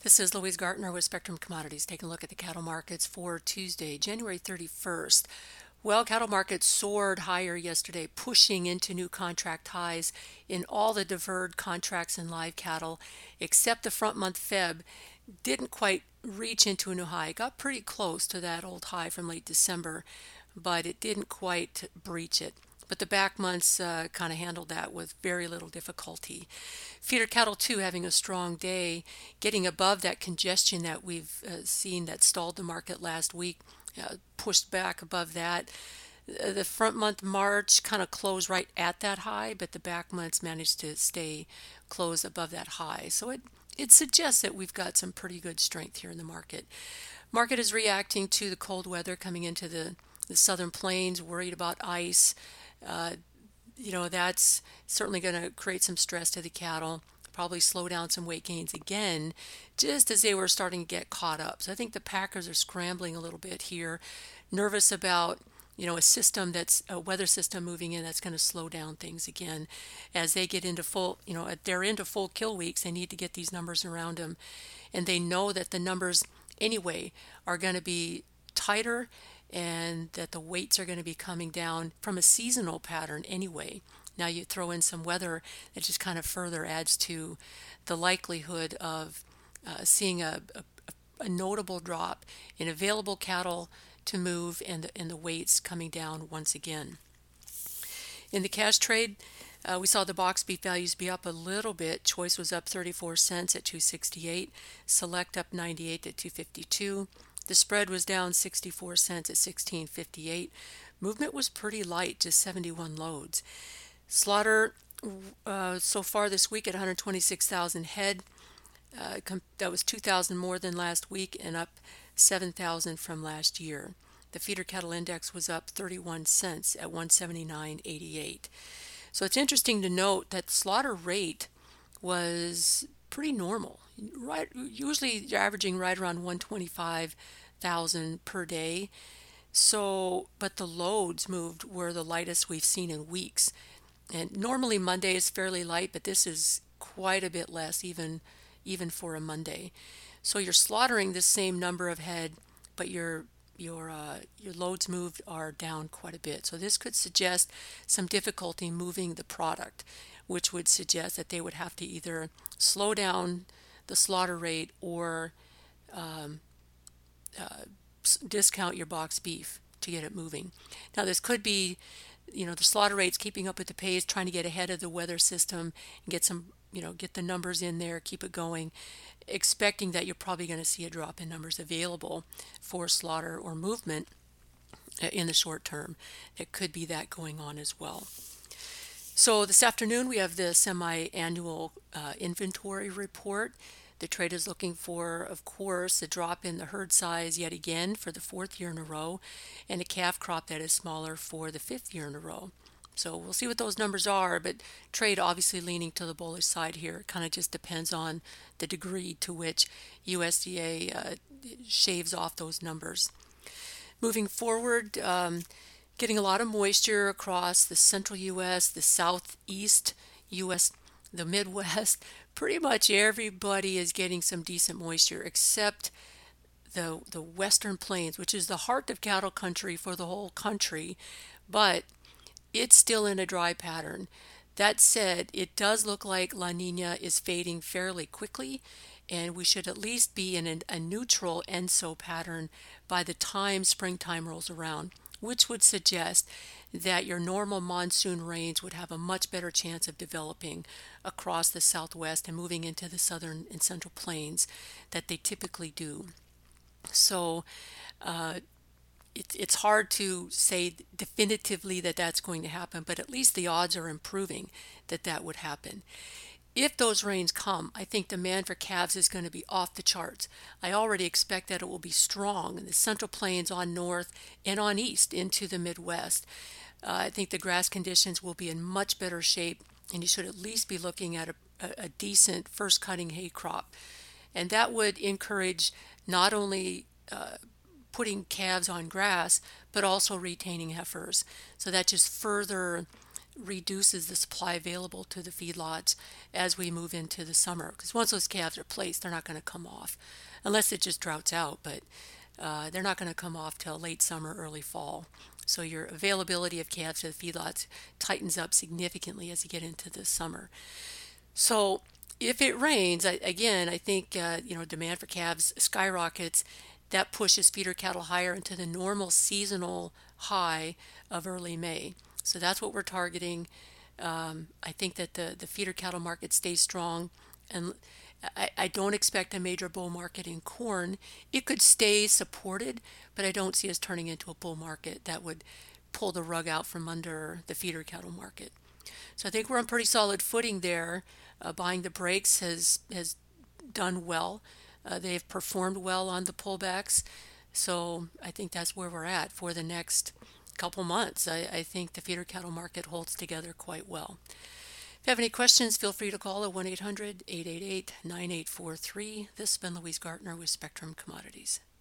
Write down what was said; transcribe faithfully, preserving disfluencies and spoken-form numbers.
This is Louise Gartner with Spectrum Commodities, taking a look at the cattle markets for Tuesday, January thirty-first. Well, cattle markets soared higher yesterday, pushing into new contract highs in all the deferred contracts in live cattle, except the front month Feb didn't quite reach into a new high. It got pretty close to that old high from late December, but it didn't quite breach it. But the back months uh, kind of handled that with very little difficulty. Feeder cattle, too, having a strong day, getting above that congestion that we've uh, seen that stalled the market last week, uh, pushed back above that. Uh, The front month March kind of closed right at that high, but the back months managed to stay close above that high. So it it suggests that we've got some pretty good strength here in the market. Market is reacting to the cold weather coming into the, the southern plains, worried about ice. Uh, you know, that's certainly going to create some stress to the cattle, probably slow down some weight gains again, just as they were starting to get caught up. So I think the packers are scrambling a little bit here, nervous about, you know, a system that's a weather system moving in that's going to slow down things again as they get into full, you know, they're into full kill weeks. They need to get these numbers around them. And they know that the numbers anyway are going to be tighter and that the weights are going to be coming down from a seasonal pattern anyway. Now you throw in some weather that just kind of further adds to the likelihood of uh, seeing a, a, a notable drop in available cattle to move and the, and the weights coming down once again. In the cash trade, uh, we saw the box beef values be up a little bit. Choice was up thirty-four cents at two sixty-eight. Select up ninety-eight at two fifty-two. The spread was down sixty-four cents at sixteen fifty-eight. Movement was pretty light, just seventy-one loads. Slaughter uh, so far this week at one hundred twenty-six thousand head. Uh, com- that was two thousand more than last week and up seven thousand from last year. The feeder cattle index was up thirty-one cents at one seventy-nine eighty-eight. So it's interesting to note that the slaughter rate was pretty normal. Right, usually you're averaging right around one twenty-five thousand per day. So, but the loads moved were the lightest we've seen in weeks. And normally Monday is fairly light, but this is quite a bit less, even even for a Monday. So you're slaughtering the same number of head, but your your uh, your loads moved are down quite a bit. So this could suggest some difficulty moving the product, which would suggest that they would have to either slow down the slaughter rate or um, uh, discount your box beef to get it moving. Now this could be, you know, the slaughter rate's keeping up with the pace, trying to get ahead of the weather system and get some, you know, get the numbers in there, keep it going, expecting that you're probably going to see a drop in numbers available for slaughter or movement in the short term. It could be that going on as well. So this afternoon we have the semi-annual uh, inventory report. The trade is looking for, of course, a drop in the herd size yet again for the fourth year in a row, and a calf crop that is smaller for the fifth year in a row. So we'll see what those numbers are, but trade obviously leaning to the bullish side here. It kind of just depends on the degree to which U S D A uh, shaves off those numbers. Moving forward, um, getting a lot of moisture across the central U S, the southeast U S, the Midwest. Pretty much everybody is getting some decent moisture except the the western plains, which is the heart of cattle country for the whole country, but it's still in a dry pattern. That said, it does look like La Nina is fading fairly quickly, and we should at least be in a, a neutral E N S O pattern by the time springtime rolls around, which would suggest that your normal monsoon rains would have a much better chance of developing across the southwest and moving into the southern and central plains that they typically do. So uh, it, it's hard to say definitively that that's going to happen, but at least the odds are improving that that would happen. If those rains come, I think demand for calves is going to be off the charts. I already expect that it will be strong in the central plains on north and on east into the Midwest. Uh, I think the grass conditions will be in much better shape, and you should at least be looking at a, a, a decent first cutting hay crop. And that would encourage not only uh, putting calves on grass, but also retaining heifers. So that just further reduces the supply available to the feedlots as we move into the summer. Because once those calves are placed, they're not going to come off unless it just droughts out, but uh, they're not going to come off till late summer, early fall. So your availability of calves to the feedlots tightens up significantly as you get into the summer. So if it rains, I, again, I think uh, you know demand for calves skyrockets. That pushes feeder cattle higher into the normal seasonal high of early May. So that's what we're targeting. Um, I think that the, the feeder cattle market stays strong, and I, I don't expect a major bull market in corn. It could stay supported, but I don't see us turning into a bull market that would pull the rug out from under the feeder cattle market. So I think we're on pretty solid footing there. Uh, buying the breaks has has done well. Uh, they've performed well on the pullbacks. So I think that's where we're at for the next couple months. I, I think the feeder cattle market holds together quite well. If you have any questions, feel free to call at one eight hundred, eight eight eight, nine eight four three. This has been Louise Gartner with Spectrum Commodities.